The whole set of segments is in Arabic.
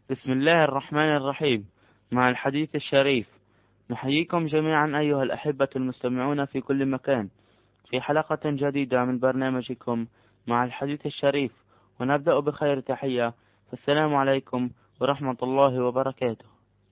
بسم الله الرحمن الرحيم. مع الحديث الشريف نحييكم جميعا أيها الأحبة المستمعون في كل مكان في حلقة جديدة من برنامجكم مع الحديث الشريف، ونبدأ بخير تحية، فالسلام عليكم ورحمة الله وبركاته.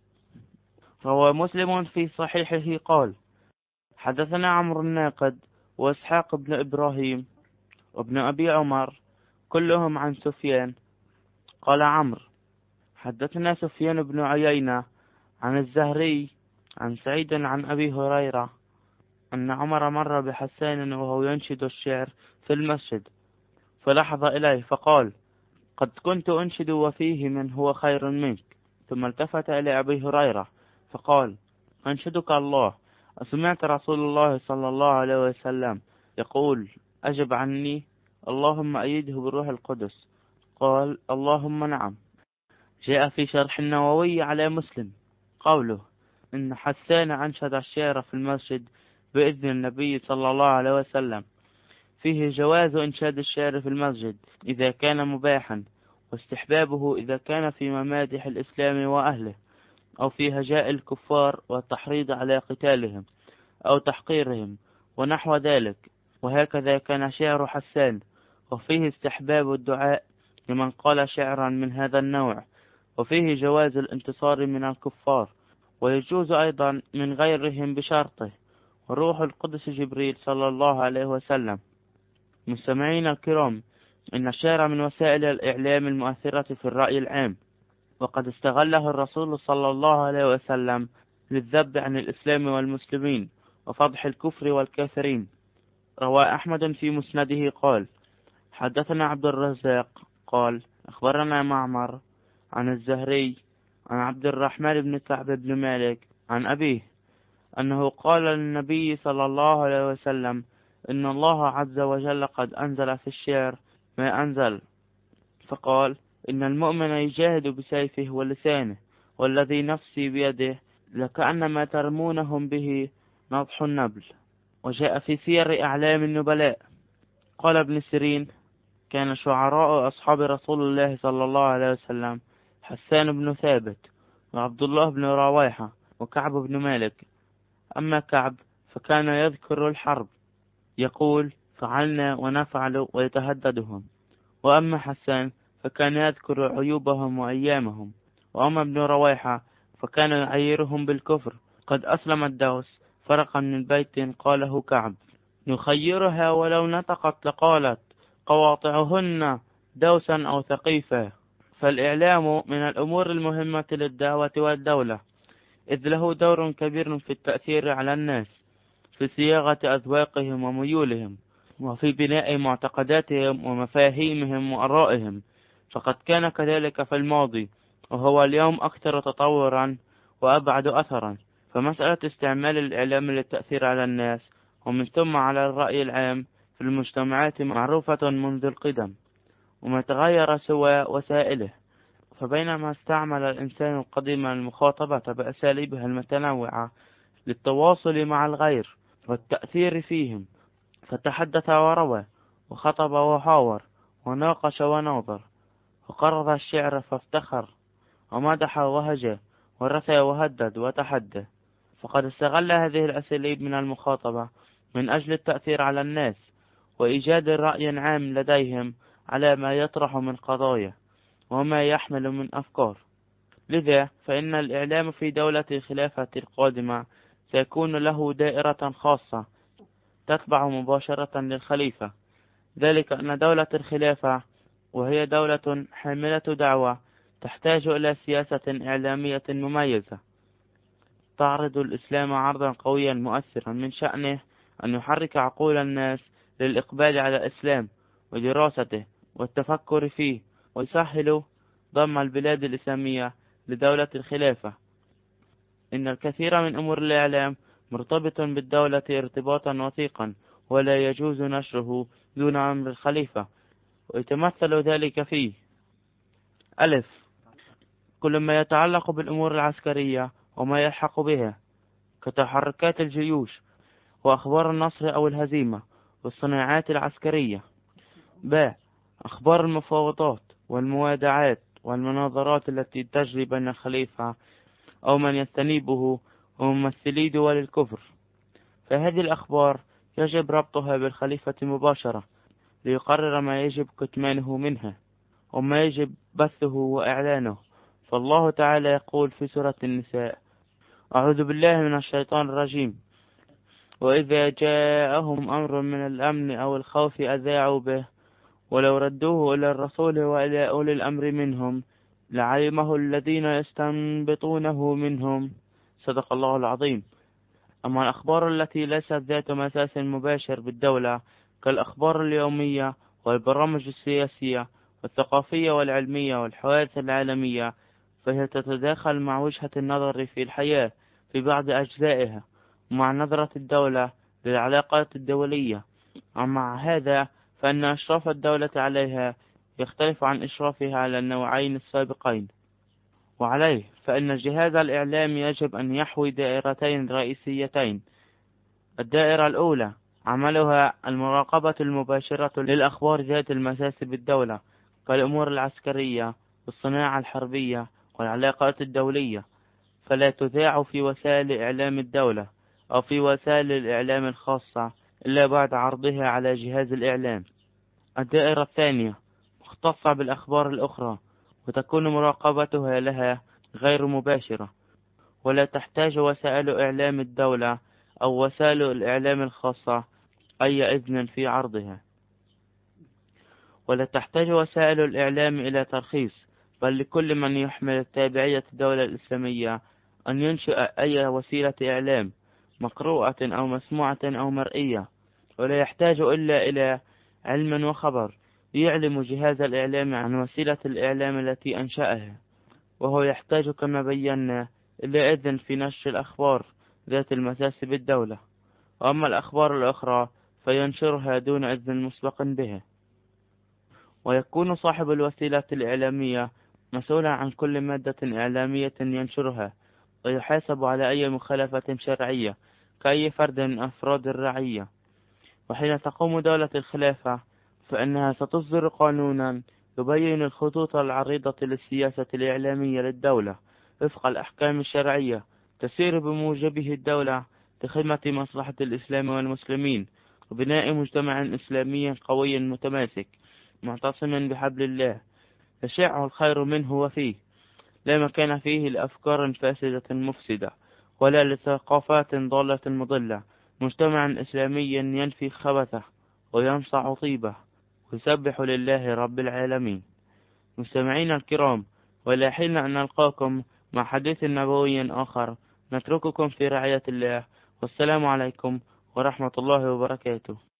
روى مسلم في صحيحه قال: حدثنا عمرو الناقد وإسحاق بن إبراهيم وابن أبي عمر كلهم عن سفيان. قال عمرو: حدثنا سفيان بن عيينة عن الزهري عن سعيد عن أبي هريرة أن عمر مر بحسان وهو ينشد الشعر في المسجد، فلحظ إليه فقال: قد كنت أنشد وفيه من هو خير منك. ثم التفت إلى أبي هريرة فقال: أنشدك الله، أسمعت رسول الله صلى الله عليه وسلم يقول: أجب عني، اللهم أيده بالروح القدس. قال: اللهم نعم. جاء في شرح النووي على مسلم قوله إن حسان أنشد الشعر في المسجد بإذن النبي صلى الله عليه وسلم، فيه جواز إنشاد الشعر في المسجد إذا كان مباحا، واستحبابه إذا كان في ممادح الإسلام وأهله، أو في هجاء الكفار والتحريض على قتالهم أو تحقيرهم ونحو ذلك. وهكذا كان شعر حسان، وفيه استحباب الدعاء لمن قال شعرا من هذا النوع، وفيه جواز الانتصار من الكفار، ويجوز أيضا من غيرهم بشرطه، وروح القدس جبريل صلى الله عليه وسلم. مستمعين الكرام، إن الشعر من وسائل الإعلام المؤثرة في الرأي العام، وقد استغله الرسول صلى الله عليه وسلم للذب عن الإسلام والمسلمين وفضح الكفر والكافرين. روى أحمد في مسنده قال: حدثنا عبد الرزاق قال: أخبرنا معمر عن الزهري عن عبد الرحمن بن كعب بن مالك عن أبيه أنه قال للنبي صلى الله عليه وسلم: إن الله عز وجل قد أنزل في الشعر ما أنزل، فقال: إن المؤمن يجاهد بسيفه ولسانه، والذي نفسي بيده لكأنما ترمونهم به نضح النبل. وجاء في سير أعلام النبلاء قال ابن سيرين: كان شعراء أصحاب رسول الله صلى الله عليه وسلم حسان بن ثابت وعبد الله بن رواحة وكعب بن مالك. أما كعب فكان يذكر الحرب، يقول: فعلنا ونفعل ويتهددهم. وأما حسان فكان يذكر عيوبهم وأيامهم. وأما ابن رواحة فكان يعيرهم بالكفر. قد أسلم الدوس فرقا من بيت قاله كعب: نخيرها ولو نطقت لقالت قواطعهن دوسا أو ثقيفا. فالإعلام من الأمور المهمة للدعوة والدولة، إذ له دور كبير في التأثير على الناس، في صياغة أذواقهم وميولهم، وفي بناء معتقداتهم ومفاهيمهم وآرائهم. فقد كان كذلك في الماضي، وهو اليوم أكثر تطورا وأبعد أثرا. فمسألة استعمال الإعلام للتأثير على الناس ومن ثم على الرأي العام في المجتمعات معروفة منذ القدم، وما تغير سوى وسائله. فبينما استعمل الإنسان القديم المخاطبة بأساليبها المتنوعة للتواصل مع الغير والتأثير فيهم، فتحدث وروى وخطب وحاور وناقش وناظر، وقرض الشعر فافتخر، ومدح وهجى، ورثى وهدد وتحدى. فقد استغل هذه الأساليب من المخاطبة من أجل التأثير على الناس وإيجاد رأي عام لديهم على ما يطرح من قضايا وما يحمل من أفكار. لذا فإن الإعلام في دولة الخلافة القادمة سيكون له دائرة خاصة تتبع مباشرة للخليفة، ذلك أن دولة الخلافة وهي دولة حاملة دعوة تحتاج إلى سياسة إعلامية مميزة تعرض الإسلام عرضا قويا مؤثرا من شأنه أن يحرك عقول الناس للإقبال على الإسلام ودراسته والتفكر فيه، ويسهل ضم البلاد الإسلامية لدولة الخلافة. إن الكثير من أمور الإعلام مرتبط بالدولة ارتباطا وثيقا، ولا يجوز نشره دون أمر الخليفة. ويتمثل ذلك فيه: ألف، كل ما يتعلق بالأمور العسكرية وما يلحق بها كتحركات الجيوش وأخبار النصر أو الهزيمة والصناعات العسكرية. ب، أخبار المفاوضات والموادعات والمناظرات التي تجري بين الخليفة أو من يستنيبه وممثلي دول الكفر. فهذه الأخبار يجب ربطها بالخليفة مباشرة ليقرر ما يجب كتمانه منها وما يجب بثه وإعلانه. فالله تعالى يقول في سورة النساء: أعوذ بالله من الشيطان الرجيم: وإذا جاءهم أمر من الأمن أو الخوف أذاعوا به ولو ردوه إلى الرسول وإلى أولي الأمر منهم لعلمه الذين يستنبطونه منهم. صدق الله العظيم. أما الأخبار التي ليست ذات مساس مباشر بالدولة كالأخبار اليومية والبرامج السياسية والثقافية والعلمية والحوادث العالمية، فهي تتداخل مع وجهة النظر في الحياة في بعض أجزائها ومع نظرة الدولة للعلاقات الدولية. ومع هذا فإن إشراف الدولة عليها يختلف عن إشرافها على النوعين السابقين. وعليه فإن جهاز الإعلام يجب أن يحوي دائرتين رئيسيتين: الدائرة الأولى عملها المراقبة المباشرة للأخبار ذات المساس بالدولة كالأمور العسكرية والصناعة الحربية والعلاقات الدولية، فلا تذاع في وسائل إعلام الدولة أو في وسائل الإعلام الخاصة إلا بعد عرضها على جهاز الإعلام. الدائرة الثانية مختصة بالأخبار الأخرى، وتكون مراقبتها لها غير مباشرة، ولا تحتاج وسائل إعلام الدولة أو وسائل الإعلام الخاصة أي إذن في عرضها، ولا تحتاج وسائل الإعلام إلى ترخيص، بل لكل من يحمل تابعية الدولة الإسلامية أن ينشئ أي وسيلة إعلام مقروءة أو مسموعة أو مرئية، ولا يحتاج إلا إلى علم وخبر يعلم جهاز الإعلام عن وسيلة الإعلام التي أنشأها، وهو يحتاج كما بينا إلى إذن في نشر الأخبار ذات المساس بالدولة. وأما الأخبار الأخرى فينشرها دون إذن مسبق بها. ويكون صاحب الوسيلة الإعلامية مسؤولا عن كل مادة إعلامية ينشرها، ويحاسب على أي مخالفة شرعية كأي فرد من أفراد الرعية. وحين تقوم دولة الخلافة فإنها ستصدر قانونا يبين الخطوط العريضة للسياسة الإعلامية للدولة وفق الأحكام الشرعية، تسير بموجبه الدولة لخدمة مصلحة الإسلام والمسلمين وبناء مجتمع إسلامي قوي متماسك معتصما بحبل الله يشع الخير منه وفيه، لا مكان فيه لأفكار فاسدة مفسدة ولا لثقافات ضالة مضلة، مجتمع إسلامي ينفي خبثه وينصع طيبه ويسبح لله رب العالمين. مستمعين الكرام، ولا حين أن نلقاكم مع حديث نبوي آخر، نترككم في رعاية الله، والسلام عليكم ورحمة الله وبركاته.